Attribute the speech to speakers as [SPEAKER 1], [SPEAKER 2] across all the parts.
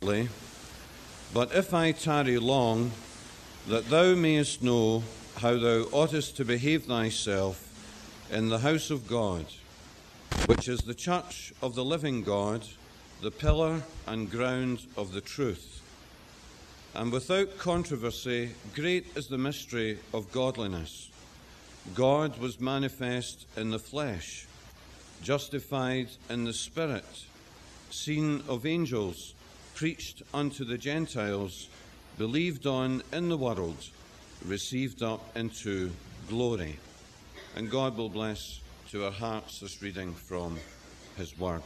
[SPEAKER 1] quickly, but if I tarry long, that thou mayest know how thou oughtest to behave thyself in the house of God, which is the church of the living God, the pillar and ground of the truth. And without controversy, great is the mystery of godliness. God was manifest in the flesh, justified in the Spirit, seen of angels, preached unto the Gentiles, believed on in the world, received up into glory. And God will bless to our hearts this reading from his word.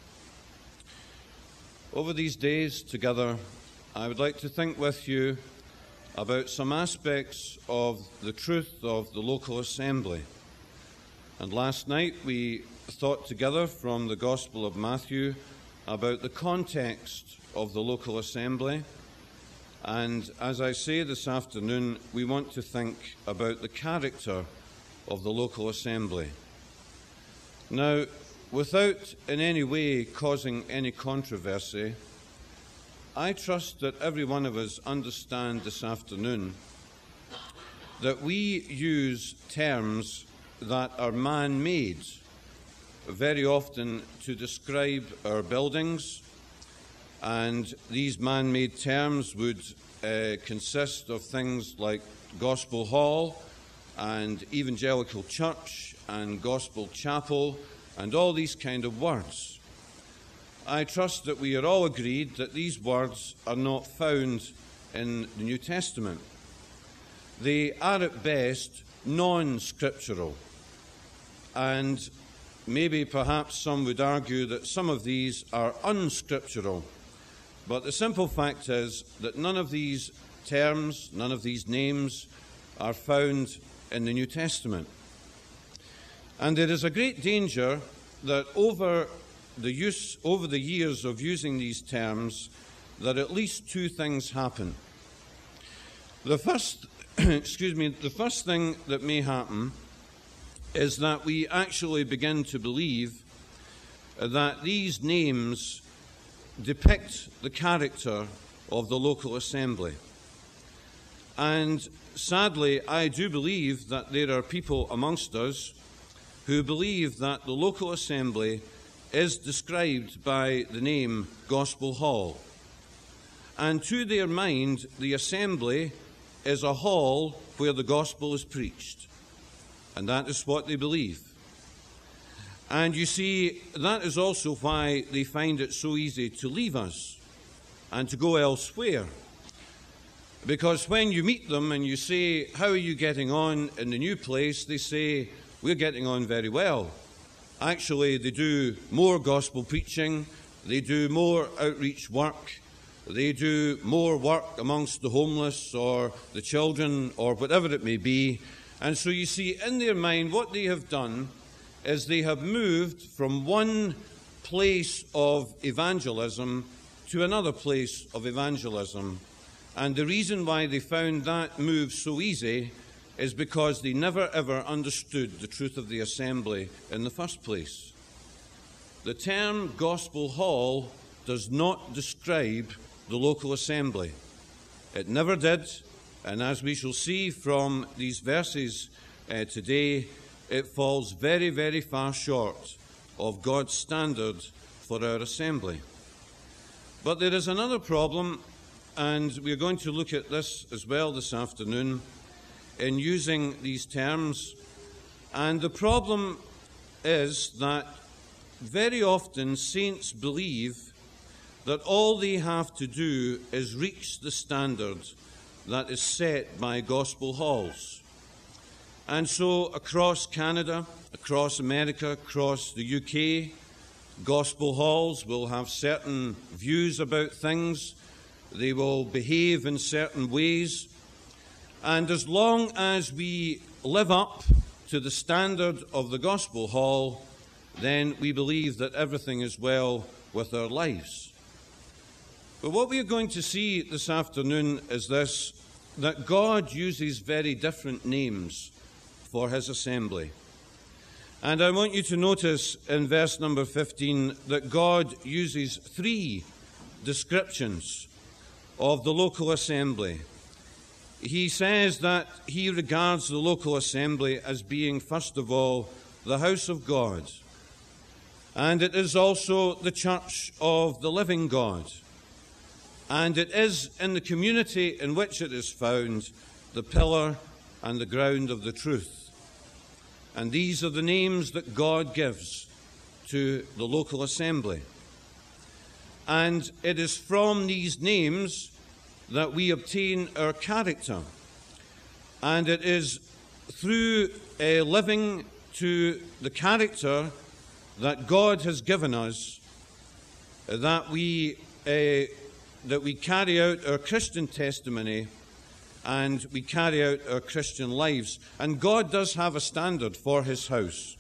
[SPEAKER 1] Over these days together, I would like to think with you about some aspects of the truth of the local assembly. And last night we thought together from the Gospel of Matthew about the context of the local assembly. And as I say this afternoon, we want to think about the character of the local assembly. Now, without in any way causing any controversy, I trust that every one of us understand this afternoon that we use terms that are man-made very often to describe our buildings, and these man-made terms would consist of things like Gospel Hall and Evangelical Church and Gospel Chapel and all these kind of words. I trust that we are all agreed that these words are not found in the New Testament. They are at best non-scriptural, and maybe perhaps some would argue that some of these are unscriptural. But the simple fact is that none of these terms, none of these names are found in the New Testament. And there is a great danger that over the years of using these terms, that at least two things happen. The first, the first thing that may happen is that we actually begin to believe that these names depict the character of the local assembly. And sadly, I do believe that there are people amongst us who believe that the local assembly is described by the name Gospel Hall. And to their mind, the assembly is a hall where the gospel is preached. And that is what they believe. And you see, that is also why they find it so easy to leave us and to go elsewhere. Because when you meet them and you say, "How are you getting on in the new place?" they say, "We're getting on very well." Actually, they do more gospel preaching, they do more outreach work, they do more work amongst the homeless or the children or whatever it may be. And so you see, in their mind, what they have done is they have moved from one place of evangelism to another place of evangelism. And the reason why they found that move so easy is because they never ever understood the truth of the assembly in the first place. The term Gospel Hall does not describe the local assembly. It never did, and as we shall see from these verses today, it falls very, very far short of God's standard for our assembly. But there is another problem, and we're going to look at this as well this afternoon in using these terms. And the problem is that very often saints believe that all they have to do is reach the standard that is set by gospel halls. And so across Canada, across America, across the UK, gospel halls will have certain views about things. They will behave in certain ways. And as long as we live up to the standard of the gospel hall, then we believe that everything is well with our lives. But what we are going to see this afternoon is this, that God uses very different names for his assembly. And I want you to notice in verse number 15 that God uses three descriptions of the local assembly. He says that he regards the local assembly as being, first of all, the house of God, and it is also the church of the living God, and it is in the community in which it is found the pillar and the ground of the truth. And these are the names that God gives to the local assembly. And it is from these names that we obtain our character. And it is through living to the character that God has given us that we carry out our Christian testimony and we carry out our Christian lives. And God does have a standard for his house.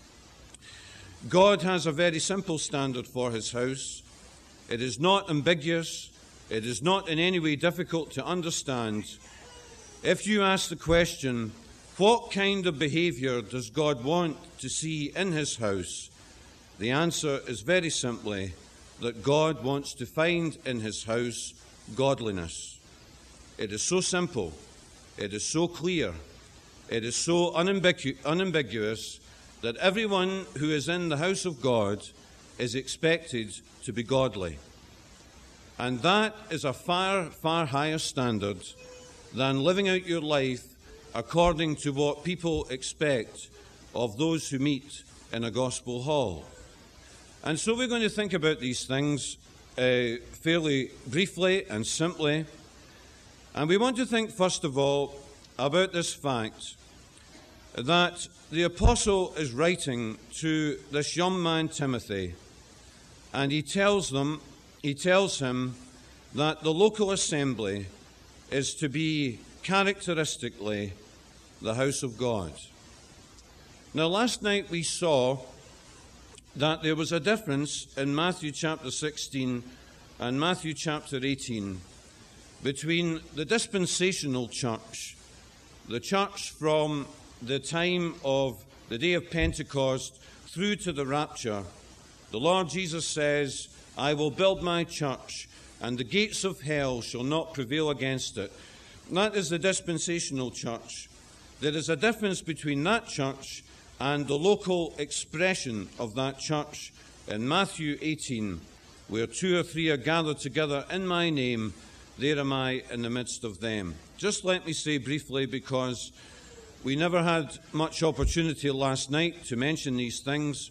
[SPEAKER 1] God has a very simple standard for his house. It is not ambiguous. It is not in any way difficult to understand. If you ask the question, what kind of behavior does God want to see in his house? The answer is very simply that God wants to find in his house godliness. It is so simple, it is so clear, it is so unambiguous that everyone who is in the house of God is expected to be godly. And that is a far, far higher standard than living out your life according to what people expect of those who meet in a gospel hall. And so we're going to think about these things fairly briefly and simply. And we want to think, first of all, about this fact that the apostle is writing to this young man, Timothy, and he tells him that the local assembly is to be characteristically the house of God. Now, last night we saw that there was a difference in Matthew chapter 16 and Matthew chapter 18 between the dispensational church, the church from the time of the day of Pentecost through to the rapture. The Lord Jesus says, I will build my church, and the gates of hell shall not prevail against it. And that is the dispensational church. There is a difference between that church and the local expression of that church in Matthew 18, where 2 or 3 are gathered together in my name, there am I in the midst of them. Just let me say briefly, because we never had much opportunity last night to mention these things,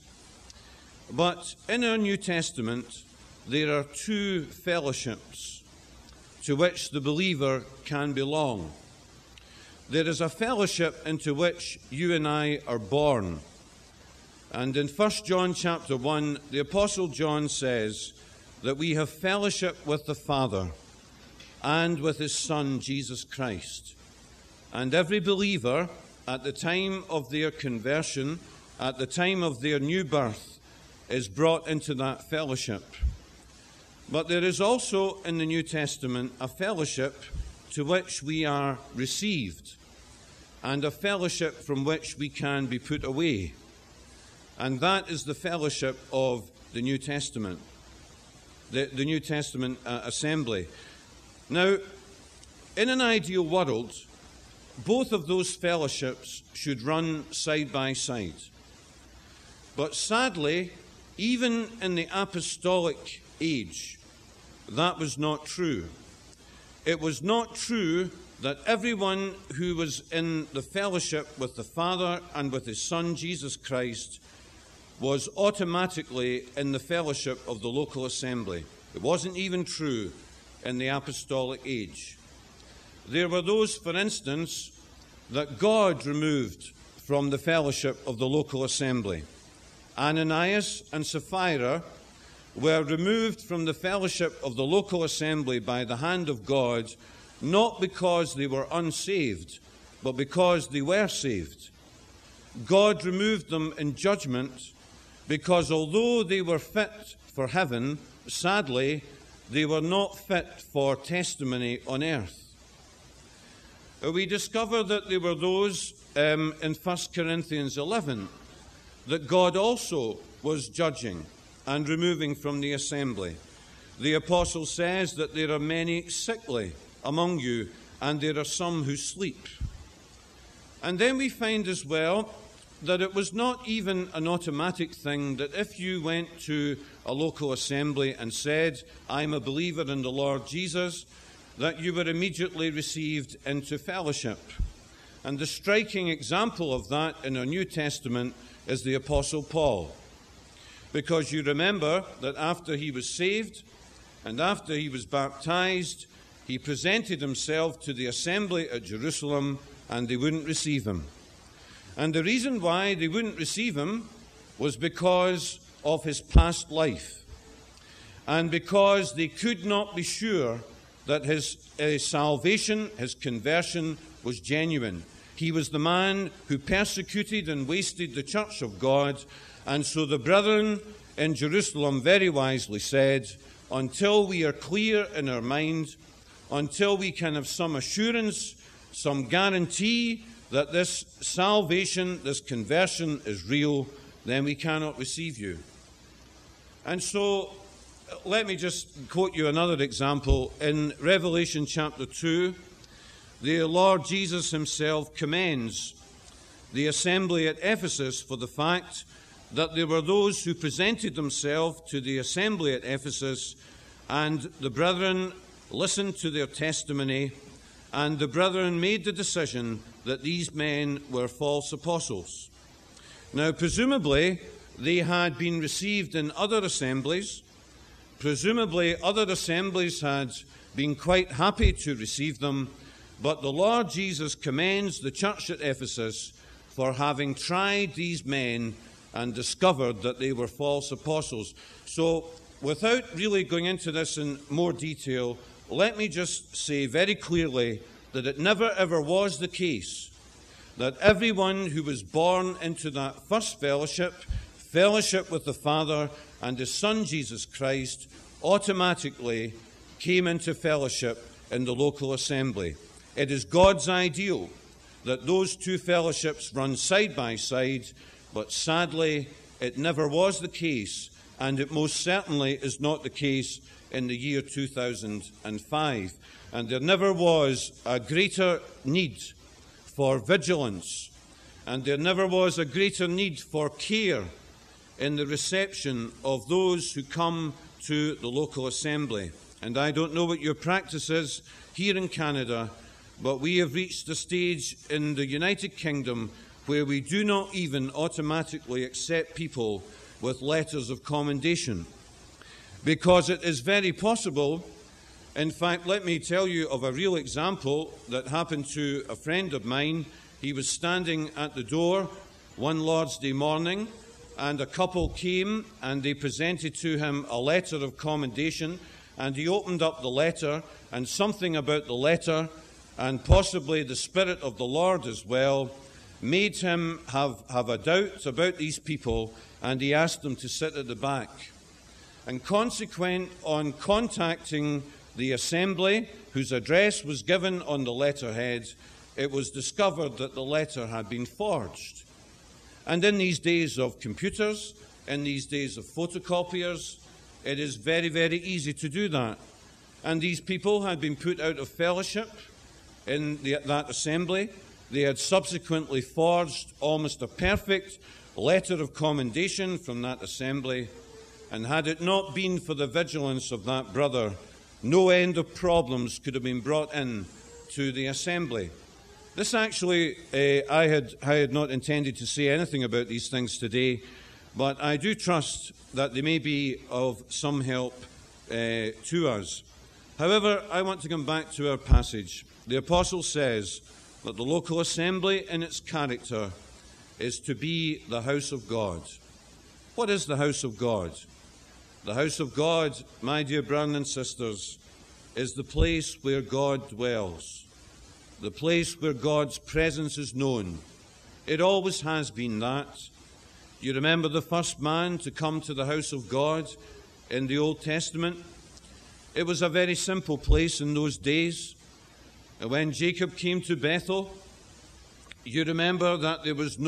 [SPEAKER 1] but in our New Testament, there are 2 fellowships to which the believer can belong. There is a fellowship into which you and I are born. And in 1 John chapter 1, the Apostle John says that we have fellowship with the Father and with his Son, Jesus Christ. And every believer, at the time of their conversion, at the time of their new birth, is brought into that fellowship. But there is also in the New Testament a fellowship to which we are received, and a fellowship from which we can be put away. And that is the fellowship of the New Testament, the New Testament assembly. Now, in an ideal world, both of those fellowships should run side by side. But sadly, even in the apostolic age, that was not true. It was not true that everyone who was in the fellowship with the Father and with his Son, Jesus Christ, was automatically in the fellowship of the local assembly. It wasn't even true in the apostolic age. There were those, for instance, that God removed from the fellowship of the local assembly. Ananias and Sapphira were removed from the fellowship of the local assembly by the hand of God, not because they were unsaved, but because they were saved. God removed them in judgment because although they were fit for heaven, sadly, they were not fit for testimony on earth. We discover that there were those in 1 Corinthians 11 that God also was judging and removing from the assembly. the apostle says that there are many sickly among you, and there are some who sleep. And then we find as well that it was not even an automatic thing that if you went to a local assembly and said, I'm a believer in the Lord Jesus, that you were immediately received into fellowship. And the striking example of that in our New Testament is the Apostle Paul. Because you remember that after he was saved and after he was baptized, he presented himself to the assembly at Jerusalem, and they wouldn't receive him. And the reason why they wouldn't receive him was because of his past life, and because they could not be sure that his salvation, his conversion, was genuine. He was the man who persecuted and wasted the church of God, and so the brethren in Jerusalem very wisely said, until we are clear in our mind, until we can have some assurance, some guarantee that this salvation, this conversion is real, then we cannot receive you. And so, let me just quote you another example. In Revelation chapter 2, the Lord Jesus himself commends the assembly at Ephesus for the fact that there were those who presented themselves to the assembly at Ephesus, and the brethren listened to their testimony, and the brethren made the decision that these men were false apostles. Now, presumably, they had been received in other assemblies. Presumably, other assemblies had been quite happy to receive them, but the Lord Jesus commends the church at Ephesus for having tried these men and discovered that they were false apostles. So, without really going into this in more detail, let me just say very clearly that it never ever was the case that everyone who was born into that first fellowship with the Father and His Son Jesus Christ, automatically came into fellowship in the local assembly. It is God's ideal that those two fellowships run side by side, but sadly it never was the case, and it most certainly is not the case in the year 2005. And there never was a greater need for vigilance, and there never was a greater need for care in the reception of those who come to the local assembly. And I don't know what your practice is here in Canada, but we have reached a stage in the United Kingdom where we do not even automatically accept people with letters of commendation, because it is very possible. In fact, let me tell you of a real example that happened to a friend of mine. He was standing at the door one Lord's Day morning, and a couple came and they presented to him a letter of commendation, and he opened up the letter, and something about the letter, and possibly the Spirit of the Lord as well, made him have a doubt about these people, and he asked them to sit at the back. And consequent on contacting the assembly, whose address was given on the letterhead, it was discovered that the letter had been forged. And in these days of computers, in these days of photocopiers, it is very, very easy to do that. And these people had been put out of fellowship in that assembly. They had subsequently forged almost a perfect letter of commendation from that assembly. And had it not been for the vigilance of that brother, no end of problems could have been brought in to the assembly. This actually, I had not intended to say anything about these things today, but I do trust that they may be of some help to us. However, I want to come back to our passage. The apostle says that the local assembly in its character is to be the house of God. What is the house of God? The house of God, my dear brothers and sisters, is the place where God dwells, the place where God's presence is known. It always has been that. You remember the first man to come to the house of God in the Old Testament? It was a very simple place in those days. When Jacob came to Bethel, you remember that there was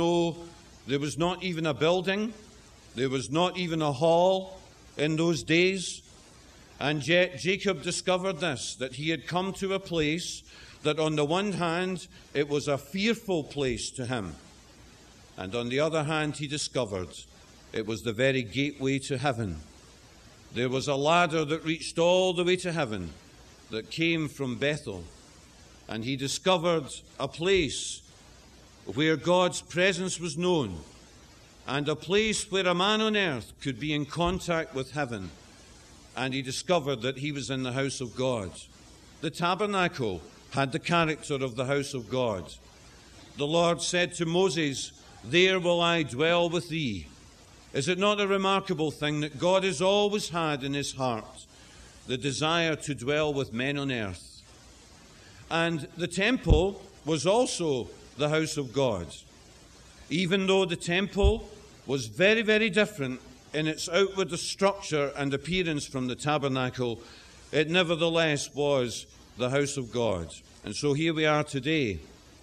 [SPEAKER 1] not even a building, there was not even a hall in those days. And yet Jacob discovered this, that he had come to a place that on the one hand it was a fearful place to him, and on the other hand he discovered it was the very gateway to heaven. There was a ladder that reached all the way to heaven that came from Bethel, and he discovered a place where God's presence was known, and a place where a man on earth could be in contact with heaven. And he discovered that he was in the house of God. The tabernacle had the character of the house of God. The Lord said to Moses, "There will I dwell with thee." Is it not a remarkable thing that God has always had in his heart the desire to dwell with men on earth? And the temple was also the house of God. Even though the temple was very, very different in its outward structure and appearance from the tabernacle, it nevertheless was the house of God. And so here we are today,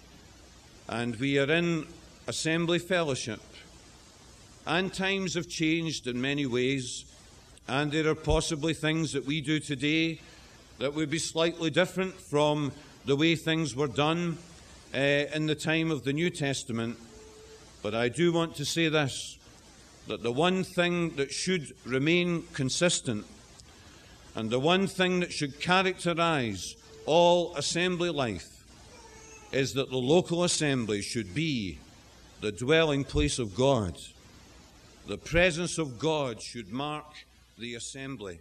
[SPEAKER 1] and we are in assembly fellowship. And times have changed in many ways, and there are possibly things that we do today that would be slightly different from the way things were done in the time of the New Testament. But I do want to say this, that the one thing that should remain consistent, and the one thing that should characterize all assembly life, is that the local assembly should be the dwelling place of God. The presence of God should mark the assembly.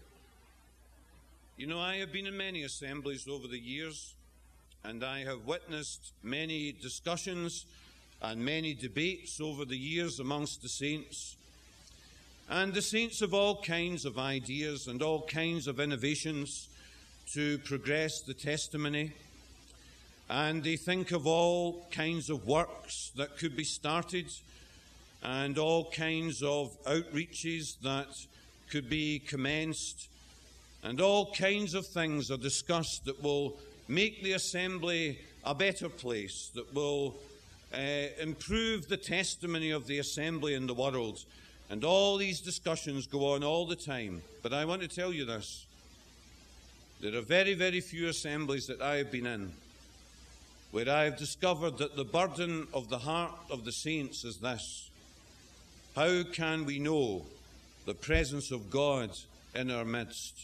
[SPEAKER 1] You know, I have been in many assemblies over the years, and I have witnessed many discussions and many debates over the years amongst the saints. And the saints have all kinds of ideas and all kinds of innovations to progress the testimony. And they think of all kinds of works that could be started and all kinds of outreaches that could be commenced. And all kinds of things are discussed that will make the assembly a better place, that will improve the testimony of the assembly in the world. And all these discussions go on all the time. But I want to tell you this. There are very, very few assemblies that I have been in where I have discovered that the burden of the heart of the saints is this: how can we know the presence of God in our midst?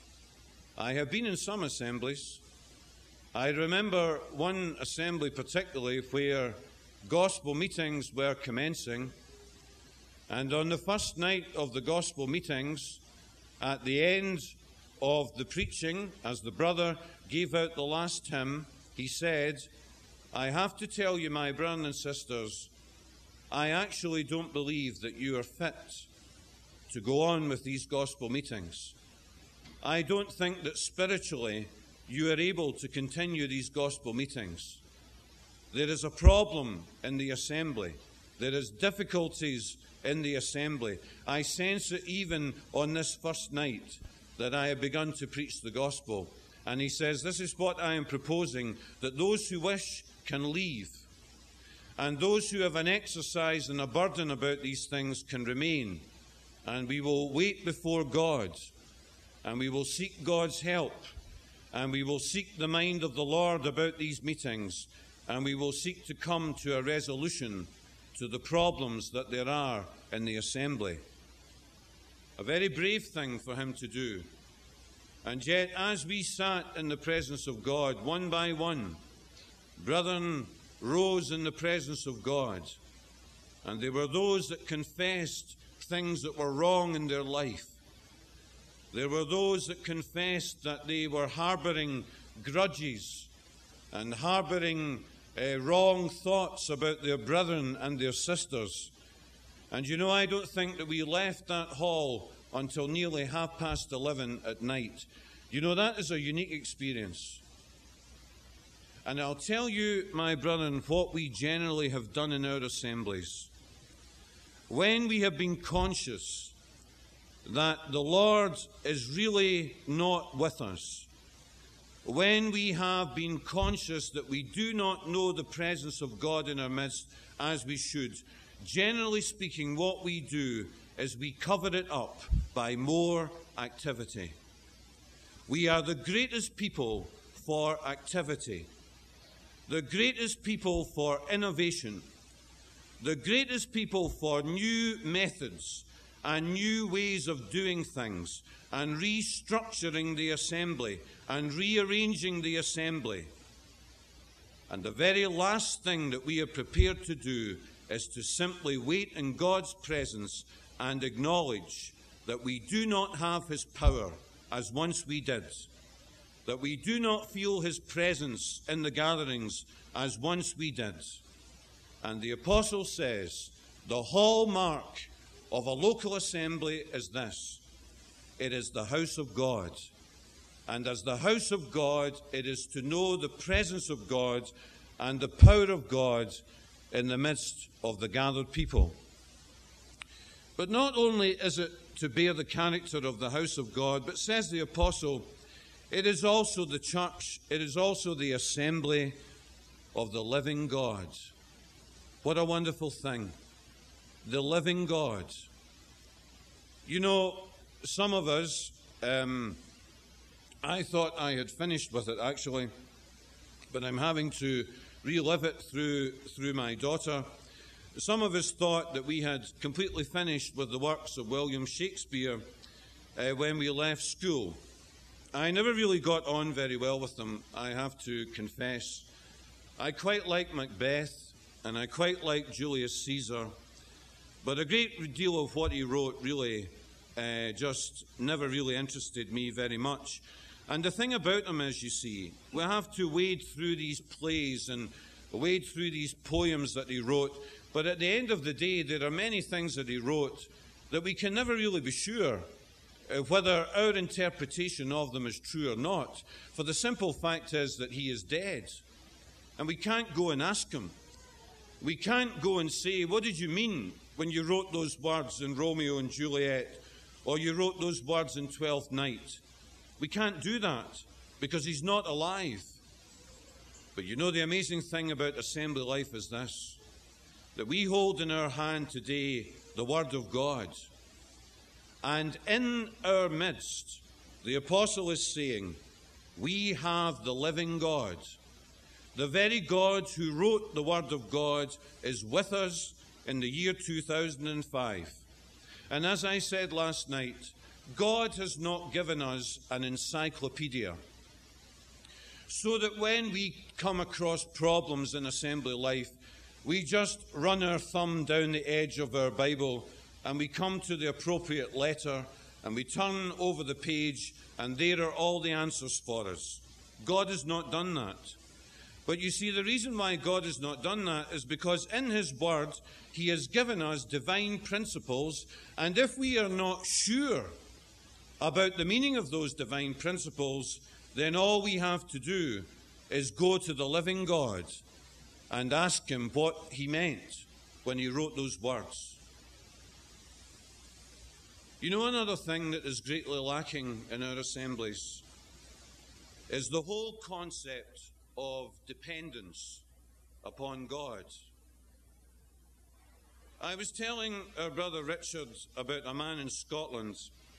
[SPEAKER 1] I have been in some assemblies. I remember one assembly particularly where gospel meetings were commencing, and on the first night of the gospel meetings, at the end of the preaching, as the brother gave out the last hymn, he said, "I have to tell you, my brothers and sisters, I actually don't believe that you are fit to go on with these gospel meetings. I don't think that spiritually you are able to continue these gospel meetings. There is a problem in the assembly. There is difficulties in the assembly. I sense it even on this first night that I have begun to preach the gospel." And he says, "This is what I am proposing, that those who wish can leave, and those who have an exercise and a burden about these things can remain, and we will wait before God, and we will seek God's help, and we will seek the mind of the Lord about these meetings, and we will seek to come to a resolution to the problems that there are in the assembly." A very brave thing for him to do. And yet, as we sat in the presence of God, one by one, brethren rose in the presence of God, and there were those that confessed things that were wrong in their life. There were those that confessed that they were harboring grudges and harboring wrong thoughts about their brethren and their sisters. And you know, I don't think that we left that hall until nearly 11:30 at night. You know, that is a unique experience. And I'll tell you, my brethren, what we generally have done in our assemblies. When we have been conscious that the Lord is really not with us, when we have been conscious that we do not know the presence of God in our midst as we should, generally speaking, what we do is we cover it up by more activity. We are the greatest people for activity, the greatest people for innovation, the greatest people for new methods and new ways of doing things, and restructuring the assembly and rearranging the assembly. And the very last thing that we are prepared to do is to simply wait in God's presence and acknowledge that we do not have his power as once we did, that we do not feel his presence in the gatherings as once we did. And the apostle says, the hallmark of a local assembly is this: it is the house of God. And as the house of God, it is to know the presence of God and the power of God in the midst of the gathered people. But not only is it to bear the character of the house of God, but says the apostle, it is also the church, it is also the assembly of the living God. What a wonderful thing. The living God. You know, some of us, I thought I had finished with it actually, but I'm having to relive it through my daughter. Some of us thought that we had completely finished with the works of William Shakespeare when we left school. I never really got on very well with them, I have to confess. I quite like Macbeth, and I quite like Julius Caesar, but a great deal of what he wrote really just never really interested me very much. And the thing about him is, you see, we have to wade through these plays and wade through these poems that he wrote, but at the end of the day, there are many things that he wrote that we can never really be sure whether our interpretation of them is true or not. For the simple fact is that he is dead, and we can't go and ask him. We can't go and say, what did you mean when you wrote those words in Romeo and Juliet, or you wrote those words in Twelfth Night? We can't do that because he's not alive. But you know, the amazing thing about assembly life is this, that we hold in our hand today the Word of God. And in our midst, the apostle is saying, we have the living God. The very God who wrote the Word of God is with us in the year 2005. And as I said last night, God has not given us an encyclopedia so that when we come across problems in assembly life, we just run our thumb down the edge of our Bible and we come to the appropriate letter and we turn over the page and there are all the answers for us. God has not done that. But you see, the reason why God has not done that is because in his word, he has given us divine principles, and if we are not sure about the meaning of those divine principles, then all we have to do is go to the living God and ask him what he meant when he wrote those words. You know, another thing that is greatly lacking in our assemblies is the whole concept of dependence upon God. I was telling our brother Richard about a man in Scotland.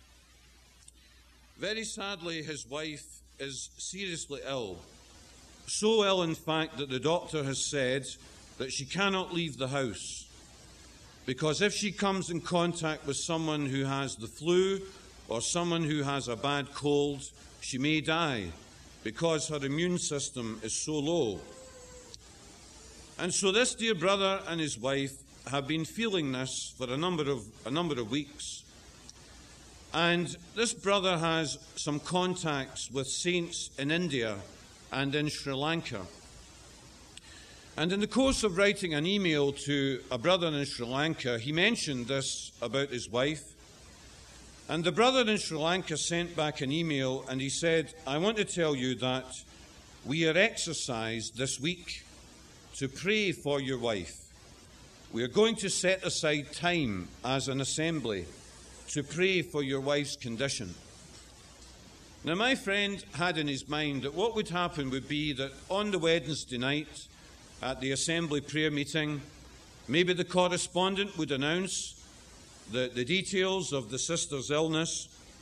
[SPEAKER 1] Very sadly, his wife is seriously ill. So ill, in fact, that the doctor has said that she cannot leave the house, because if she comes in contact with someone who has the flu or someone who has a bad cold, she may die, because her immune system is so low. And so this dear brother and his wife have been feeling this for a number of weeks. And this brother has some contacts with saints in India and in Sri Lanka. And in the course of writing an email to a brother in Sri Lanka, he mentioned this about his wife. And the brother in Sri Lanka sent back an email and he said, I want to tell you that we are exercised this week to pray for your wife. We are going to set aside time as an assembly to pray for your wife's condition. Now, my friend had in his mind that what would happen would be that on the Wednesday night at the assembly prayer meeting, maybe the correspondent would announce the details of the sister's illness,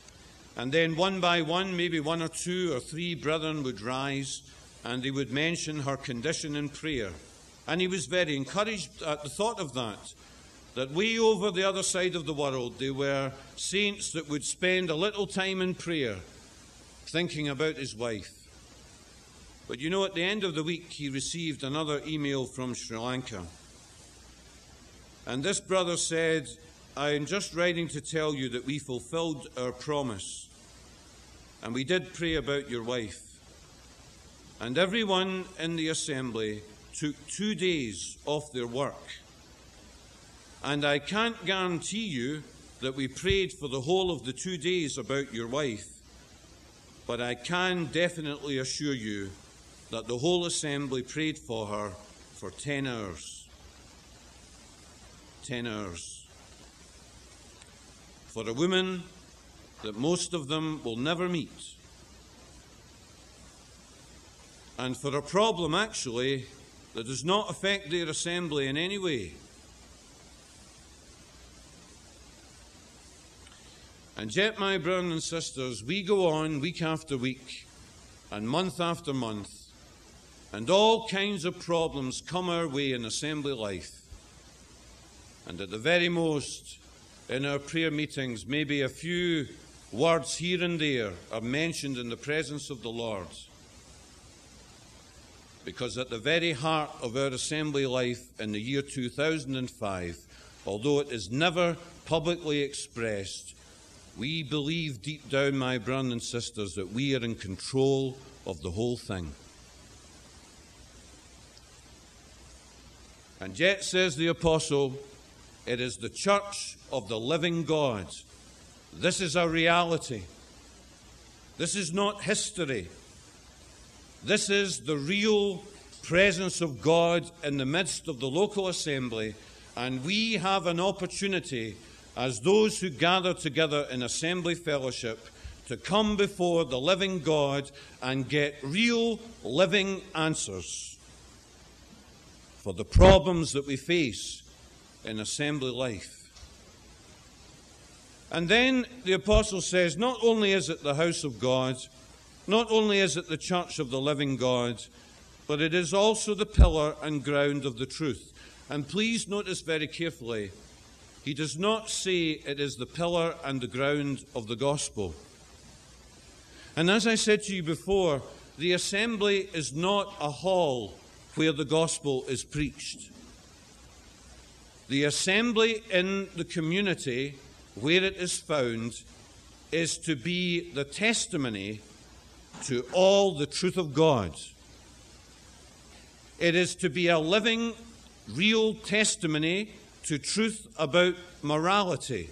[SPEAKER 1] And then one by one, maybe one or two or three brethren would rise and they would mention her condition in prayer. And he was very encouraged at the thought of that way over the other side of the world there were saints that would spend a little time in prayer thinking about his wife. But you know, at the end of the week, he received another email from Sri Lanka. And this brother said, I am just writing to tell you that we fulfilled our promise. And we did pray about your wife. And everyone in the assembly took 2 days off their work. And I can't guarantee you that we prayed for the whole of the 2 days about your wife. But I can definitely assure you that the whole assembly prayed for her for 10 hours. 10 hours. For a woman that most of them will never meet. And for a problem, actually, that does not affect their assembly in any way. And yet, my brothers and sisters, we go on week after week and month after month, and all kinds of problems come our way in assembly life. And at the very most, in our prayer meetings, maybe a few words here and there are mentioned in the presence of the Lord. Because at the very heart of our assembly life in the year 2005, although it is never publicly expressed, we believe deep down, my brothers and sisters, that we are in control of the whole thing. And yet, says the apostle, it is the church of the living God. This is a reality. This is not history. This is the real presence of God in the midst of the local assembly, and we have an opportunity as those who gather together in assembly fellowship to come before the living God and get real living answers for the problems that we face in assembly life. And then the apostle says, not only is it the house of God, not only is it the church of the living God, but it is also the pillar and ground of the truth. And please notice very carefully, he does not say it is the pillar and the ground of the gospel. And as I said to you before, the assembly is not a hall where the gospel is preached. The assembly in the community where it is found is to be the testimony to all the truth of God. It is to be a living, real testimony to truth about morality.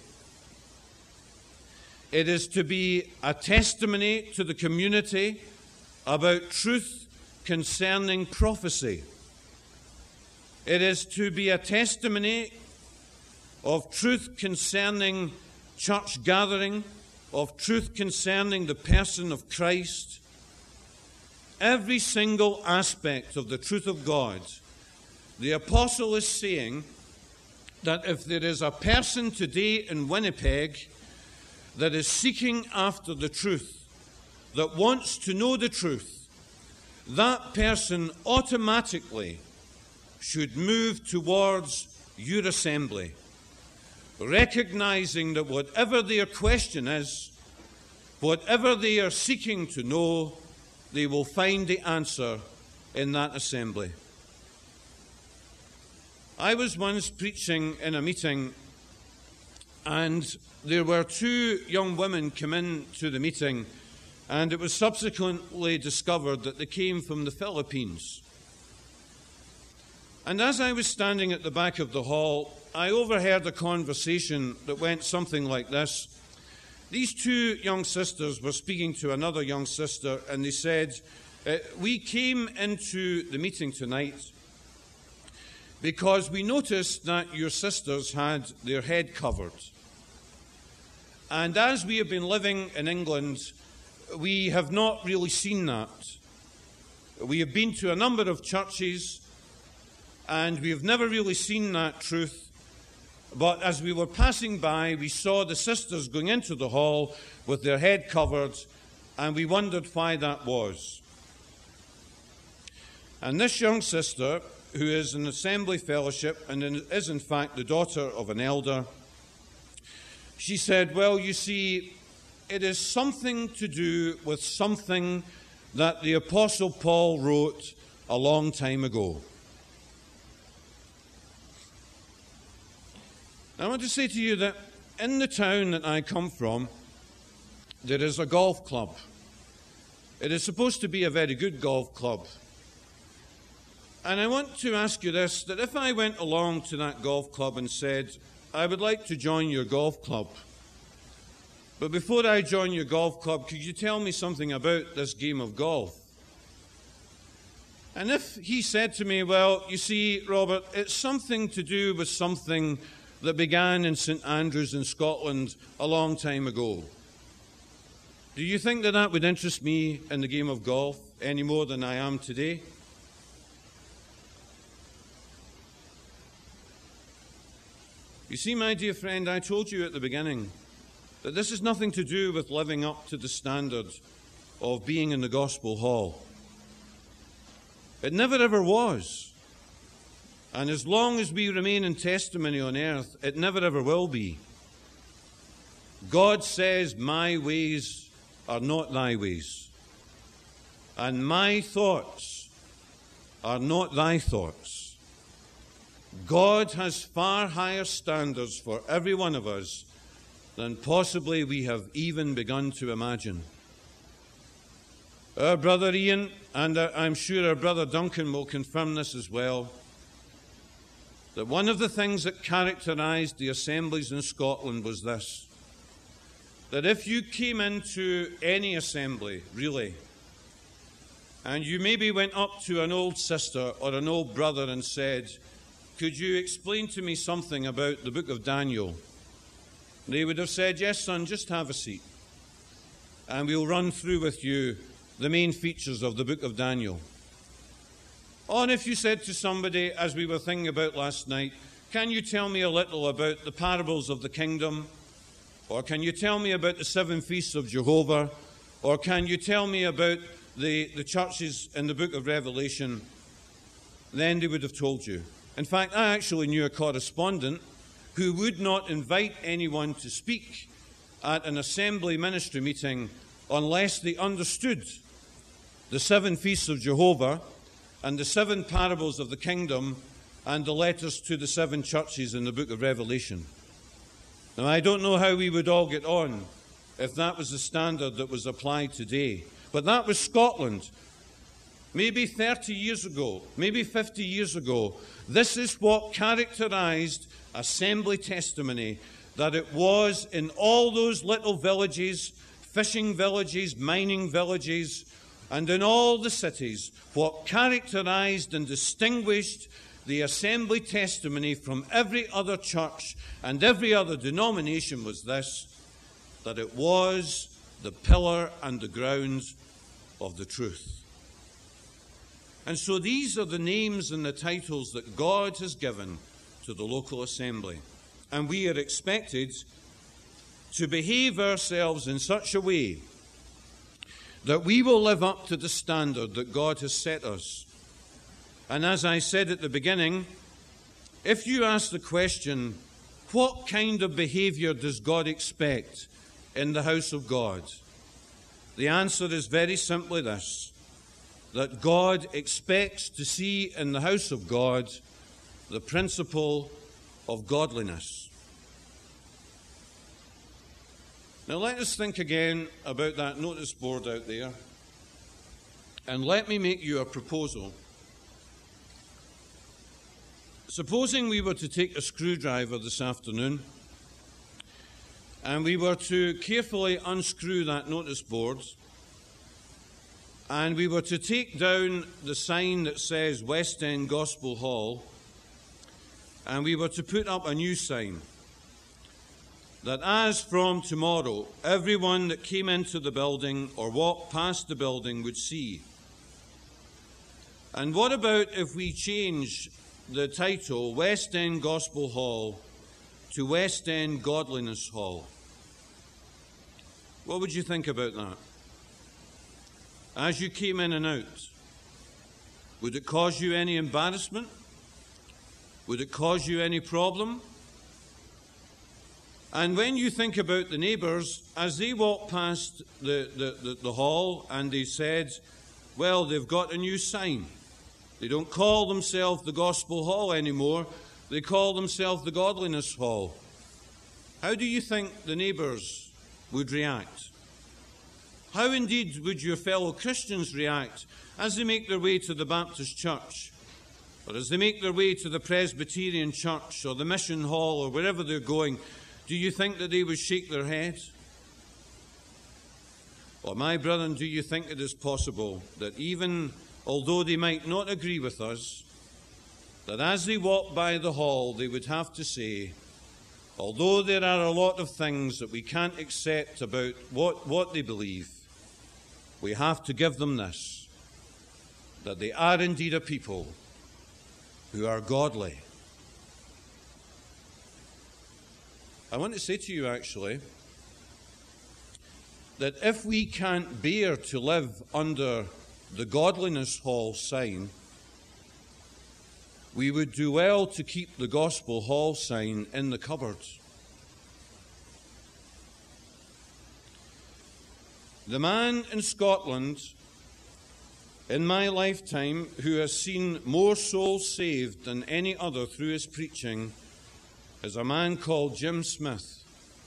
[SPEAKER 1] It is to be a testimony to the community about truth concerning prophecy. It is to be a testimony of truth concerning church gathering, of truth concerning the person of Christ. Every single aspect of the truth of God. The apostle is saying that if there is a person today in Winnipeg that is seeking after the truth, that wants to know the truth, that person automatically should move towards your assembly, recognizing that whatever their question is, whatever they are seeking to know, they will find the answer in that assembly. I was once preaching in a meeting, and there were two young women come in to the meeting, and it was subsequently discovered that they came from the Philippines. And as I was standing at the back of the hall, I overheard a conversation that went something like this. These two young sisters were speaking to another young sister, and they said, we came into the meeting tonight because we noticed that your sisters had their head covered. And as we have been living in England, we have not really seen that. We have been to a number of churches, and we have never really seen that truth. But as we were passing by, we saw the sisters going into the hall with their head covered, and we wondered why that was. And this young sister, who is an assembly fellowship and is in fact the daughter of an elder, she said, well, you see, it is something to do with something that the Apostle Paul wrote a long time ago. I want to say to you that in the town that I come from, there is a golf club. It is supposed to be a very good golf club. And I want to ask you this, that if I went along to that golf club and said, I would like to join your golf club, but before I join your golf club, could you tell me something about this game of golf? And if he said to me, well, you see, Robert, it's something to do with something that began in St Andrews in Scotland a long time ago, do you think that that would interest me in the game of golf any more than I am today? You see, my dear friend, I told you at the beginning that this has nothing to do with living up to the standard of being in the gospel hall. It never ever was. And as long as we remain in testimony on earth, it never ever will be. God says, my ways are not thy ways, and my thoughts are not thy thoughts. God has far higher standards for every one of us than possibly we have even begun to imagine. Our brother Ian, and I'm sure our brother Duncan will confirm this as well, that one of the things that characterized the assemblies in Scotland was this, that if you came into any assembly, really, and you maybe went up to an old sister or an old brother and said, could you explain to me something about the book of Daniel? They would have said, yes, son, just have a seat, and we'll run through with you the main features of the book of Daniel. Or if you said to somebody, as we were thinking about last night, can you tell me a little about the parables of the kingdom? Or can you tell me about the 7 feasts of Jehovah? Or can you tell me about the churches in the book of Revelation? Then they would have told you. In fact, I actually knew a correspondent who would not invite anyone to speak at an assembly ministry meeting unless they understood the 7 feasts of Jehovah and the 7 parables of the kingdom and the letters to the 7 churches in the book of Revelation. Now, I don't know how we would all get on if that was the standard that was applied today. But that was Scotland. Maybe 30 years ago, maybe 50 years ago, this is what characterized assembly testimony, that it was in all those little villages, fishing villages, mining villages, and in all the cities, what characterized and distinguished the assembly testimony from every other church and every other denomination was this, that it was the pillar and the ground of the truth. And so these are the names and the titles that God has given to the local assembly. And we are expected to behave ourselves in such a way that we will live up to the standard that God has set us. And as I said at the beginning, if you ask the question, what kind of behavior does God expect in the house of God? The answer is very simply this, that God expects to see in the house of God the principle of godliness. Now let us think again about that notice board out there, and let me make you a proposal. Supposing we were to take a screwdriver this afternoon and we were to carefully unscrew that notice board and we were to take down the sign that says West End Gospel Hall and we were to put up a new sign that as from tomorrow everyone that came into the building or walked past the building would see. And what about if we change the title West End Gospel Hall to West End Godliness Hall. What would you think about that? As you came in and out, would it cause you any embarrassment? Would it cause you any problem? And when you think about the neighbours, as they walked past the hall and they said, well, they've got a new sign. They don't call themselves the Gospel Hall anymore. They call themselves the Godliness Hall. How do you think the neighbours would react? How indeed would your fellow Christians react as they make their way to the Baptist church, or as they make their way to the Presbyterian church or the mission hall or wherever they're going? Do you think that they would shake their heads? Or, my brethren, do you think it is possible that even although they might not agree with us, that as they walk by the hall they would have to say, although there are a lot of things that we can't accept about what they believe, we have to give them this, that they are indeed a people who are godly. I want to say to you, actually, that if we can't bear to live under the Godliness Hall sign, we would do well to keep the Gospel Hall sign in the cupboard. The man in Scotland in my lifetime who has seen more souls saved than any other through his preaching is a man called Jim Smith.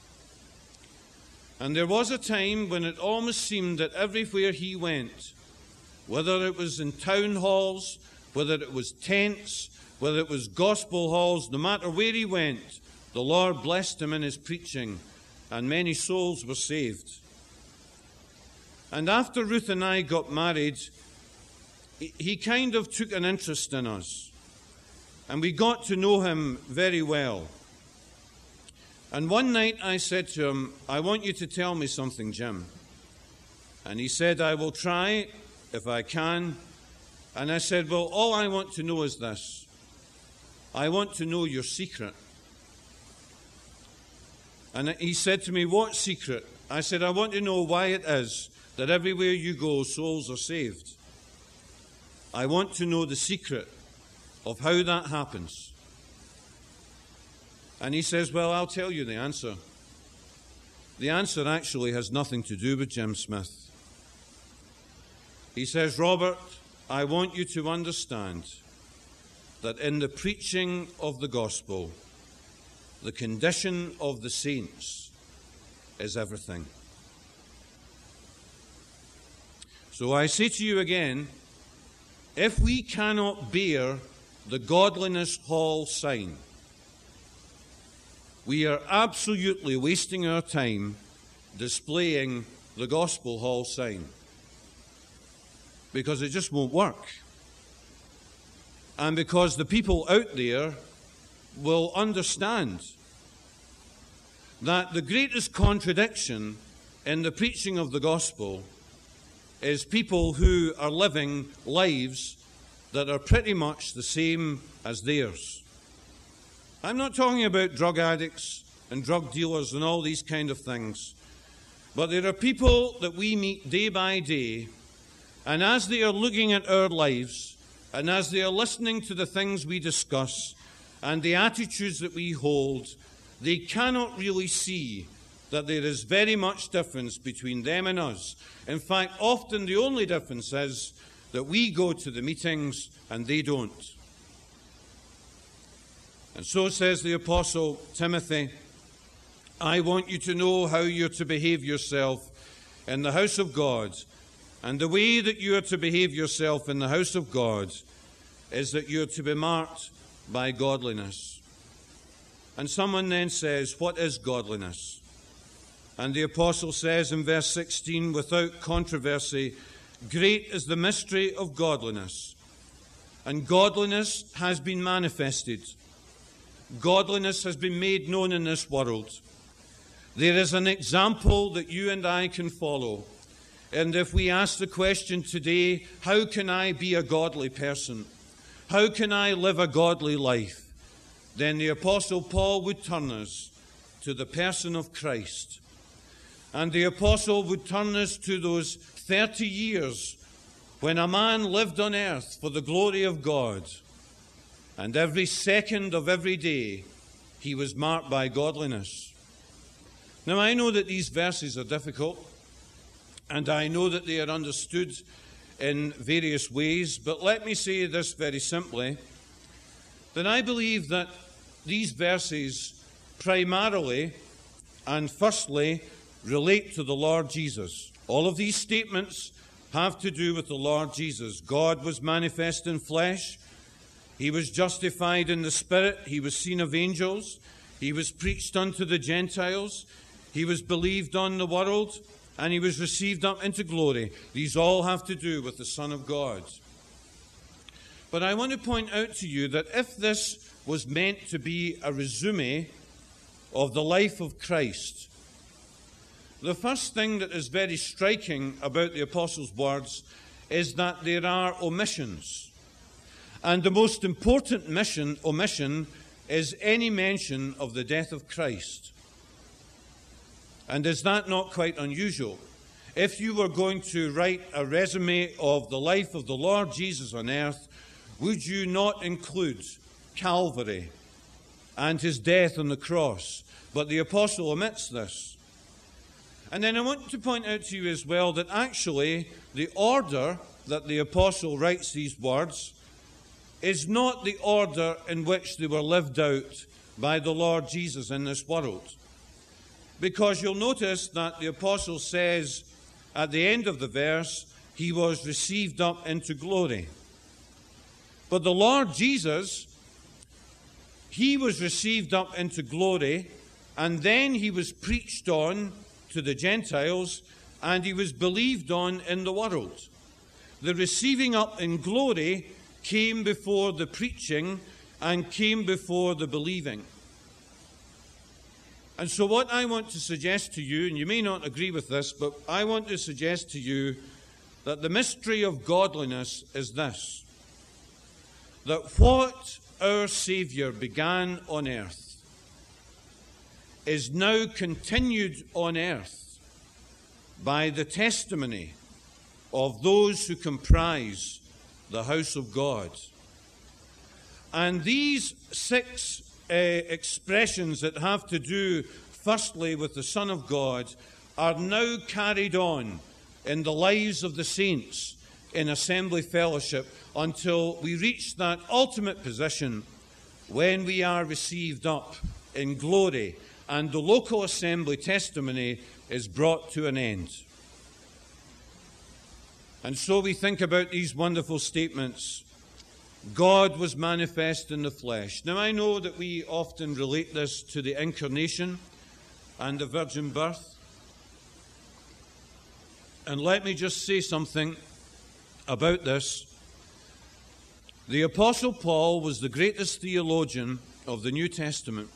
[SPEAKER 1] And there was a time when it almost seemed that everywhere he went, whether it was in town halls, whether it was tents, whether it was gospel halls, no matter where he went, the Lord blessed him in his preaching, and many souls were saved. And after Ruth and I got married, he kind of took an interest in us, and we got to know him very well. And one night I said to him, I want you to tell me something, Jim. And he said, I will try if I can. And I said, well, all I want to know is this. I want to know your secret. And he said to me, what secret? I said, I want to know why it is that everywhere you go, souls are saved. I want to know the secret of how that happens. And he says, well, I'll tell you the answer. The answer actually has nothing to do with Jim Smith. He says, Robert, I want you to understand that in the preaching of the gospel, the condition of the saints is everything. So I say to you again, if we cannot bear the Godliness Hall sign, we are absolutely wasting our time displaying the Gospel Hall sign, because it just won't work. And because the people out there will understand that the greatest contradiction in the preaching of the gospel is people who are living lives that are pretty much the same as theirs. I'm not talking about drug addicts and drug dealers and all these kind of things, but there are people that we meet day by day, and as they are looking at our lives, and as they are listening to the things we discuss and the attitudes that we hold, they cannot really see that there is very much difference between them and us. In fact, often the only difference is that we go to the meetings and they don't. And so says the Apostle Timothy, I want you to know how you're to behave yourself in the house of God. And the way that you are to behave yourself in the house of God is that you're to be marked by godliness. And someone then says, what is godliness? And the apostle says in verse 16, without controversy, great is the mystery of godliness. And godliness has been manifested. Godliness has been made known in this world. There is an example that you and I can follow. And if we ask the question today, how can I be a godly person? How can I live a godly life? then the Apostle Paul would turn us to the person of Christ. And the Apostle would turn us to those 30 years when a man lived on earth for the glory of God. And every second of every day, he was marked by godliness. Now, I know that these verses are difficult, and I know that they are understood in various ways, but let me say this very simply, that I believe that these verses primarily and firstly relate to the Lord Jesus. All of these statements have to do with the Lord Jesus. God was manifest in flesh. He was justified in the Spirit. He was seen of angels. He was preached unto the Gentiles. He was believed on the world. And he was received up into glory. These all have to do with the Son of God. But I want to point out to you that if this was meant to be a resume of the life of Christ, the first thing that is very striking about the Apostles' words is that there are omissions. And the most important omission is any mention of the death of Christ. And is that not quite unusual? If you were going to write a resume of the life of the Lord Jesus on earth, would you not include Calvary and his death on the cross? But the apostle omits this. And then I want to point out to you as well that actually the order that the apostle writes these words is not the order in which they were lived out by the Lord Jesus in this world. Because you'll notice that the apostle says at the end of the verse, he was received up into glory. But the Lord Jesus, he was received up into glory, and then he was preached on to the Gentiles, and he was believed on in the world. The receiving up in glory came before the preaching and came before the believing. And so what I want to suggest to you, and you may not agree with this, but I want to suggest to you that the mystery of godliness is this: that what our Saviour began on earth is now continued on earth by the testimony of those who comprise the house of God. And these six expressions that have to do firstly with the Son of God are now carried on in the lives of the saints in assembly fellowship until we reach that ultimate position when we are received up in glory and the local assembly testimony is brought to an end. And so we think about these wonderful statements. God was manifest in the flesh. Now I know that we often relate this to the incarnation and the virgin birth. And let me just say something about this. The Apostle Paul was the greatest theologian of the New Testament.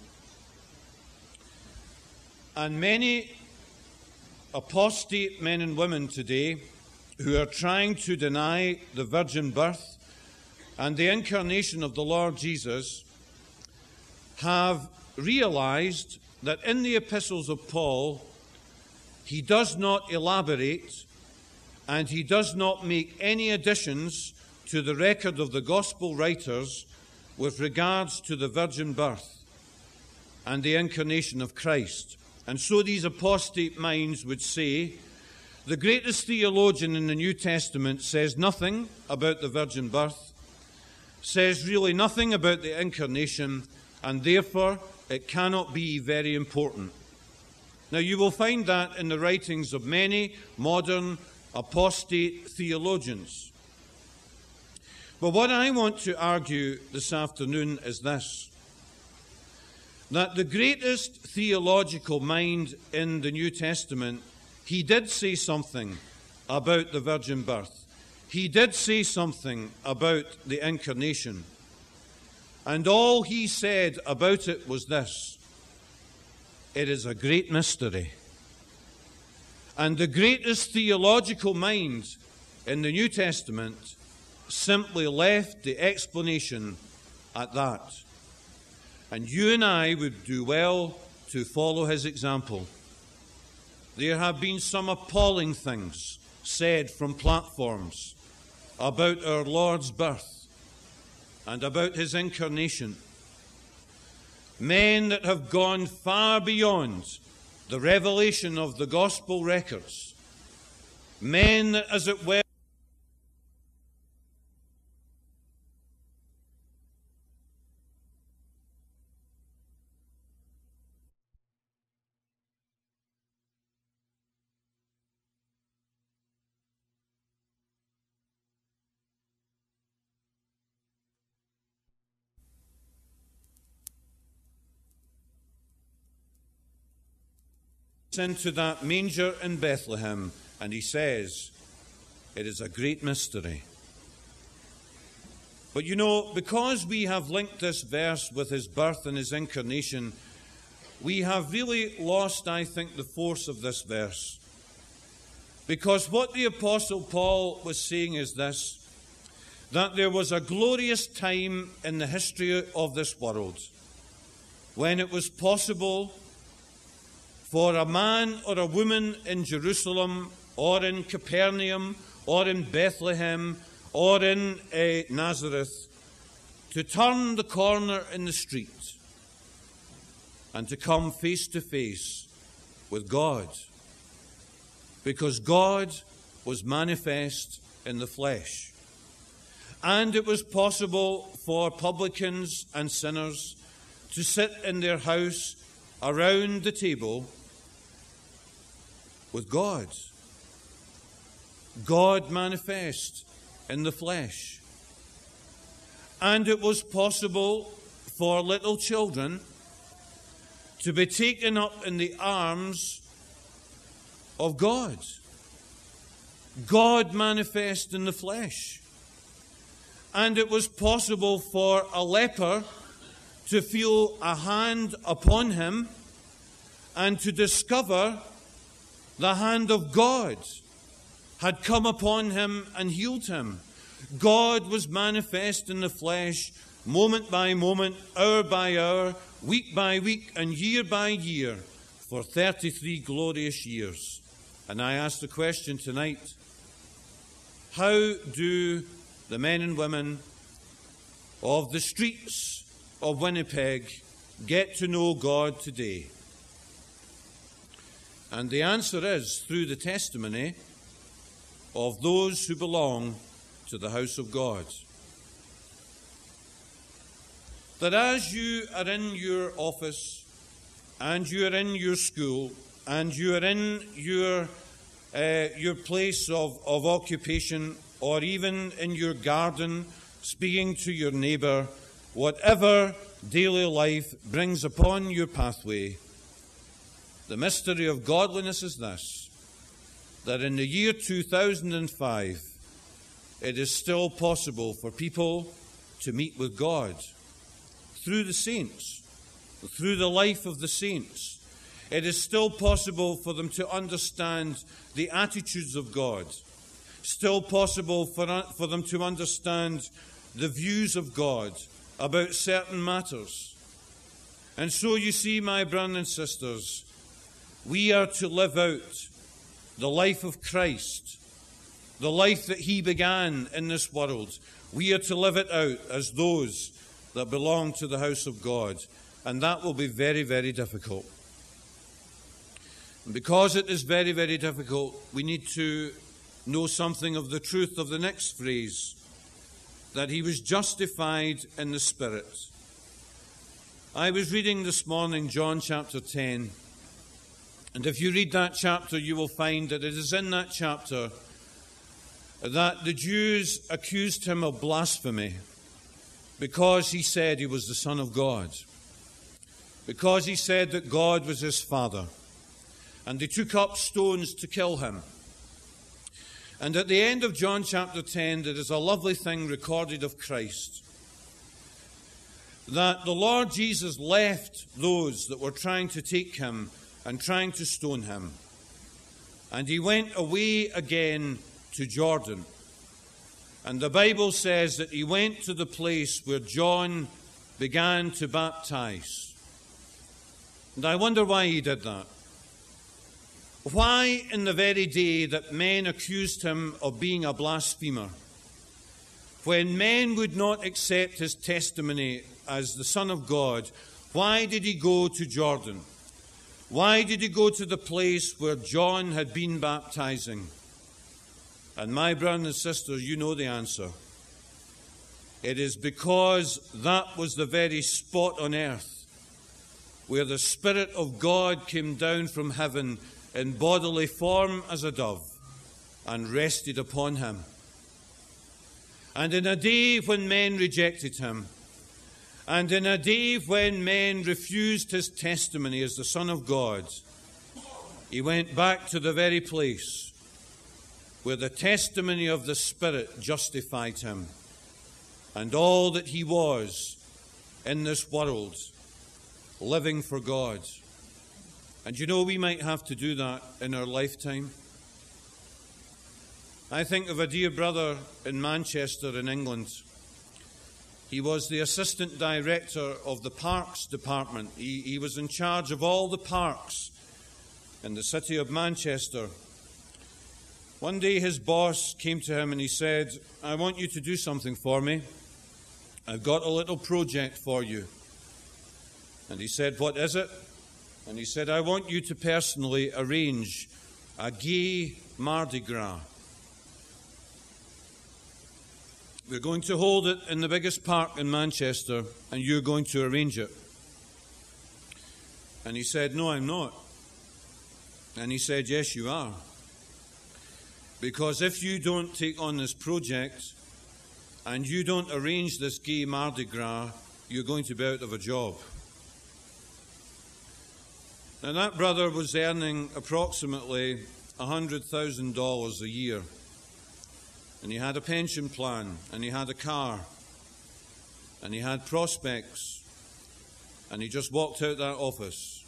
[SPEAKER 1] And many apostate men and women today who are trying to deny the virgin birth and the incarnation of the Lord Jesus have realized that in the epistles of Paul, he does not elaborate and he does not make any additions to the record of the gospel writers with regards to the virgin birth and the incarnation of Christ. And so these apostate minds would say, the greatest theologian in the New Testament says nothing about the virgin birth, says really nothing about the incarnation, and therefore it cannot be very important. Now you will find that in the writings of many modern apostate theologians. But what I want to argue this afternoon is this: that the greatest theological mind in the New Testament, he did say something about the virgin birth. He did say something about the incarnation. And all he said about it was this: it is a great mystery. And the greatest theological mind in the New Testament simply left the explanation at that. And you and I would do well to follow his example. There have been some appalling things said from platforms about our Lord's birth and about his incarnation. Men that have gone far beyond the revelation of the gospel records. Men that, as it were, into that manger in Bethlehem, and he says, it is a great mystery. But you know, because we have linked this verse with his birth and his incarnation, we have really lost, I think, the force of this verse. Because what the Apostle Paul was saying is this, that there was a glorious time in the history of this world when it was possible for a man or a woman in Jerusalem or in Capernaum or in Bethlehem or in Nazareth to turn the corner in the street and to come face to face with God, because God was manifest in the flesh. And it was possible for publicans and sinners to sit in their house around the table with God. God manifest in the flesh. And it was possible for little children to be taken up in the arms of God. God manifest in the flesh. And it was possible for a leper to feel a hand upon him and to discover the hand of God had come upon him and healed him. God was manifest in the flesh, moment by moment, hour by hour, week by week, and year by year, for 33 glorious years. And I ask the question tonight, how do the men and women of the streets of Winnipeg get to know God today? And the answer is through the testimony of those who belong to the house of God. That as you are in your office, and you are in your school, and you are in your place of occupation, or even in your garden, speaking to your neighbour, whatever daily life brings upon your pathway, the mystery of godliness is this, that in the year 2005, it is still possible for people to meet with God through the saints, through the life of the saints. It is still possible for them to understand the attitudes of God, still possible for them to understand the views of God about certain matters. And so you see, my brothers and sisters, we are to live out the life of Christ, the life that he began in this world. We are to live it out as those that belong to the house of God. And that will be very, very difficult. And because it is very, very difficult, we need to know something of the truth of the next phrase, that he was justified in the Spirit. I was reading this morning John chapter 10, and if you read that chapter, you will find that it is in that chapter that the Jews accused him of blasphemy because he said he was the Son of God, because he said that God was his Father, and they took up stones to kill him. And at the end of John chapter 10, there is a lovely thing recorded of Christ, that the Lord Jesus left those that were trying to take him and trying to stone him, and he went away again to Jordan. And the Bible says that he went to the place where John began to baptize. And I wonder why he did that. Why, in the very day that men accused him of being a blasphemer, when men would not accept his testimony as the Son of God, why did he go to Jordan? Why did he go to the place where John had been baptizing? And my brothers and sisters, you know the answer. It is because that was the very spot on earth where the Spirit of God came down from heaven in bodily form as a dove and rested upon him. And in a day when men rejected him, and in a day when men refused his testimony as the Son of God, he went back to the very place where the testimony of the Spirit justified him, and all that he was in this world, living for God. And you know, we might have to do that in our lifetime. I think of a dear brother in Manchester in England. He was the assistant director of the parks department. He was in charge of all the parks in the city of Manchester. One day his boss came to him and he said, "I want you to do something for me. I've got a little project for you." And he said, "What is it?" And he said, "I want you to personally arrange a gay Mardi Gras. We're going to hold it in the biggest park in Manchester, and you're going to arrange it." And he said, "No, I'm not." And he said, "Yes, you are. Because if you don't take on this project and you don't arrange this gay Mardi Gras, you're going to be out of a job." Now, that brother was earning approximately $100,000 a year. And he had a pension plan, and he had a car, and he had prospects, and he just walked out that office.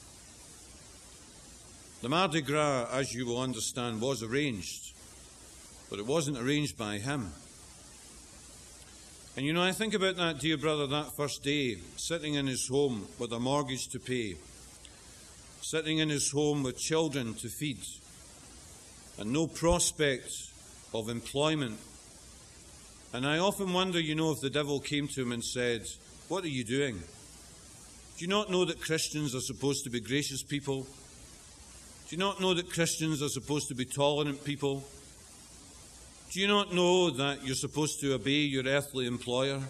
[SPEAKER 1] The Mardi Gras, as you will understand, was arranged, but it wasn't arranged by him. And you know, I think about that dear brother that first day, sitting in his home with a mortgage to pay, sitting in his home with children to feed, and no prospect of employment. And I often wonder, you know, if the devil came to him and said, "What are you doing? Do you not know that Christians are supposed to be gracious people? Do you not know that Christians are supposed to be tolerant people? Do you not know that you're supposed to obey your earthly employer?"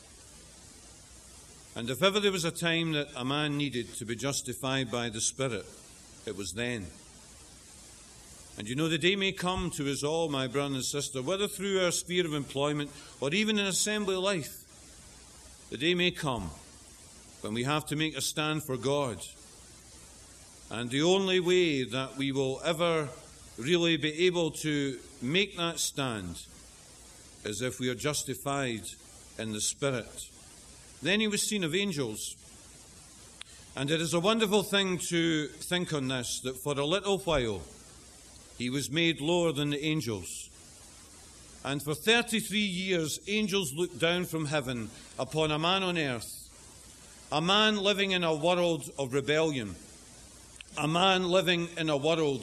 [SPEAKER 1] And if ever there was a time that a man needed to be justified by the Spirit, it was then. And you know, the day may come to us all, my brother and sister, whether through our sphere of employment or even in assembly life, the day may come when we have to make a stand for God. And the only way that we will ever really be able to make that stand is if we are justified in the Spirit. Then he was seen of angels. And it is a wonderful thing to think on this, that for a little while he was made lower than the angels. And for 33 years, angels looked down from heaven upon a man on earth, a man living in a world of rebellion, a man living in a world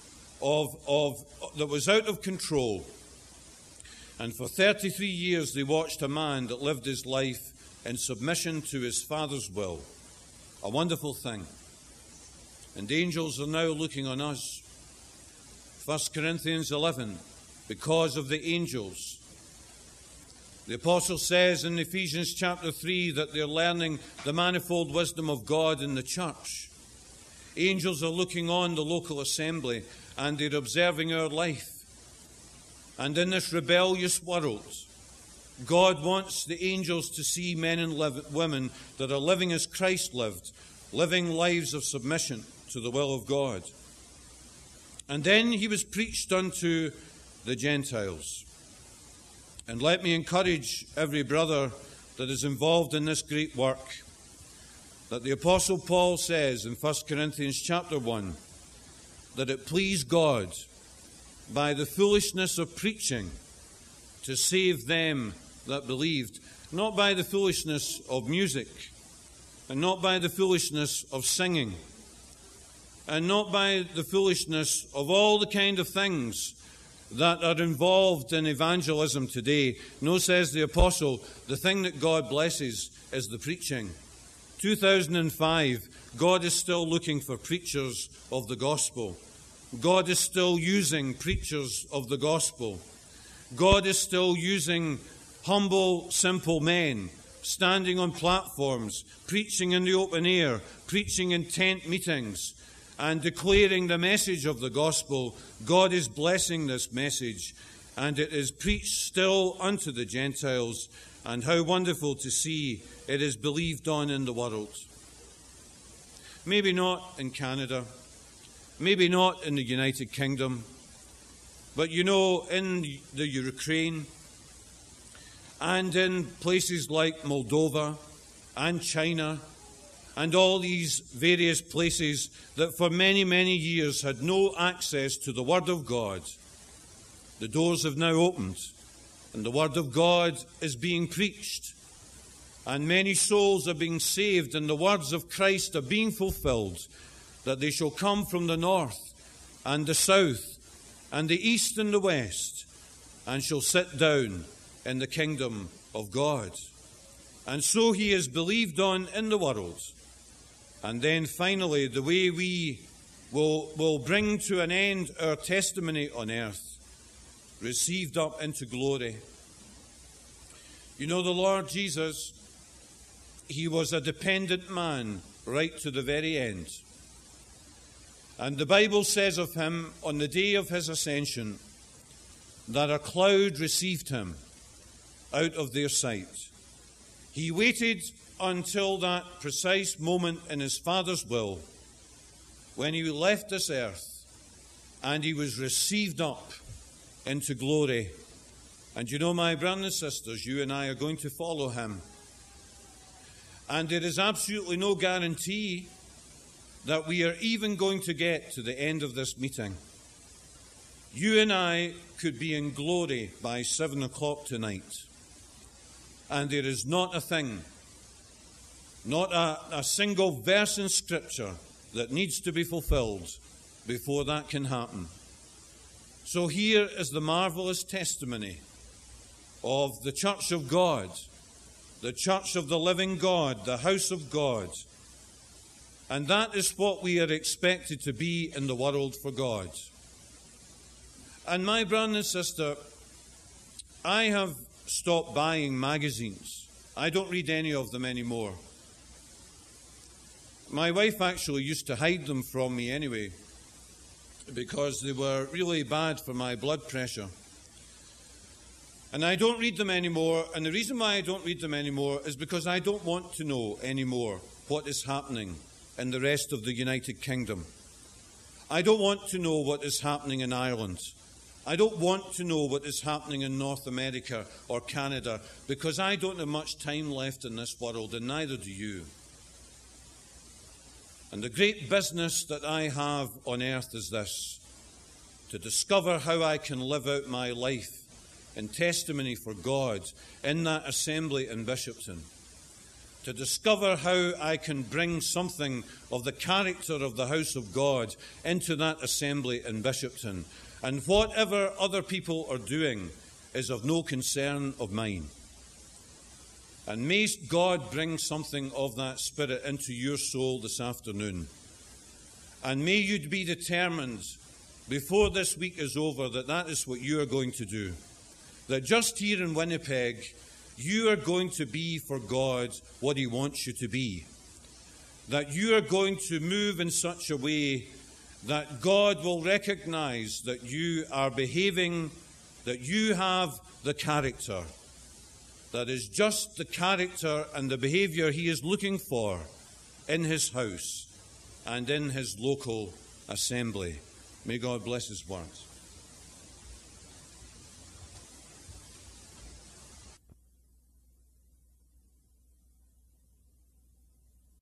[SPEAKER 1] that was out of control. And for 33 years, they watched a man that lived his life in submission to his Father's will. A wonderful thing. And angels are now looking on us. 1 Corinthians 11, because of the angels. The apostle says in Ephesians chapter 3 that they're learning the manifold wisdom of God in the church. Angels are looking on the local assembly and they're observing our life. And in this rebellious world, God wants the angels to see men and women that are living as Christ lived, living lives of submission to the will of God. And then he was preached unto the Gentiles. And let me encourage every brother that is involved in this great work, that the Apostle Paul says in 1 Corinthians chapter 1, that it pleased God by the foolishness of preaching to save them that believed. not by the foolishness of music, and not by the foolishness of singing, and not by the foolishness of all the kind of things that are involved in evangelism today. No, says the apostle, the thing that God blesses is the preaching. 2005, God is still looking for preachers of the gospel. God is still using preachers of the gospel. God is still using humble, simple men standing on platforms, preaching in the open air, preaching in tent meetings, and declaring the message of the gospel. God is blessing this message, and it is preached still unto the Gentiles, and how wonderful to see it is believed on in the world. Maybe not in Canada, maybe not in the United Kingdom, but you know, in the Ukraine and in places like Moldova and China and all these various places that for many, many years had no access to the Word of God, the doors have now opened, and the Word of God is being preached, and many souls are being saved, and the words of Christ are being fulfilled, that they shall come from the north and the south and the east and the west, and shall sit down in the kingdom of God. And so he is believed on in the world. And then finally, the way we will bring to an end our testimony on earth, received up into glory. You know, the Lord Jesus, he was a dependent man right to the very end. And the Bible says of him, on the day of his ascension, that a cloud received him out of their sight. He waited until that precise moment in his Father's will, when he left this earth and he was received up into glory. And you know, my brothers and sisters, you and I are going to follow him. And there is absolutely no guarantee that we are even going to get to the end of this meeting. You and I could be in glory by 7 o'clock tonight. And there is not a thing, not a single verse in Scripture that needs to be fulfilled before that can happen. So here is the marvelous testimony of the Church of God, the Church of the living God, the house of God. And that is what we are expected to be in the world for God. And my brother and sister, I have stopped buying magazines. I don't read any of them anymore. My wife actually used to hide them from me anyway, because they were really bad for my blood pressure. And I don't read them anymore, and the reason why I don't read them anymore is because I don't want to know anymore what is happening in the rest of the United Kingdom. I don't want to know what is happening in Ireland. I don't want to know what is happening in North America or Canada, because I don't have much time left in this world, and neither do you. And the great business that I have on earth is this: to discover how I can live out my life in testimony for God in that assembly in Bishopton. To discover how I can bring something of the character of the house of God into that assembly in Bishopton. And whatever other people are doing is of no concern of mine. And may God bring something of that spirit into your soul this afternoon. And may you be determined before this week is over that that is what you are going to do. That just here in Winnipeg, you are going to be for God what He wants you to be. That you are going to move in such a way that God will recognize that you are behaving, that you have the character that is just the character and the behavior He is looking for in His house and in His local assembly. May God bless His words.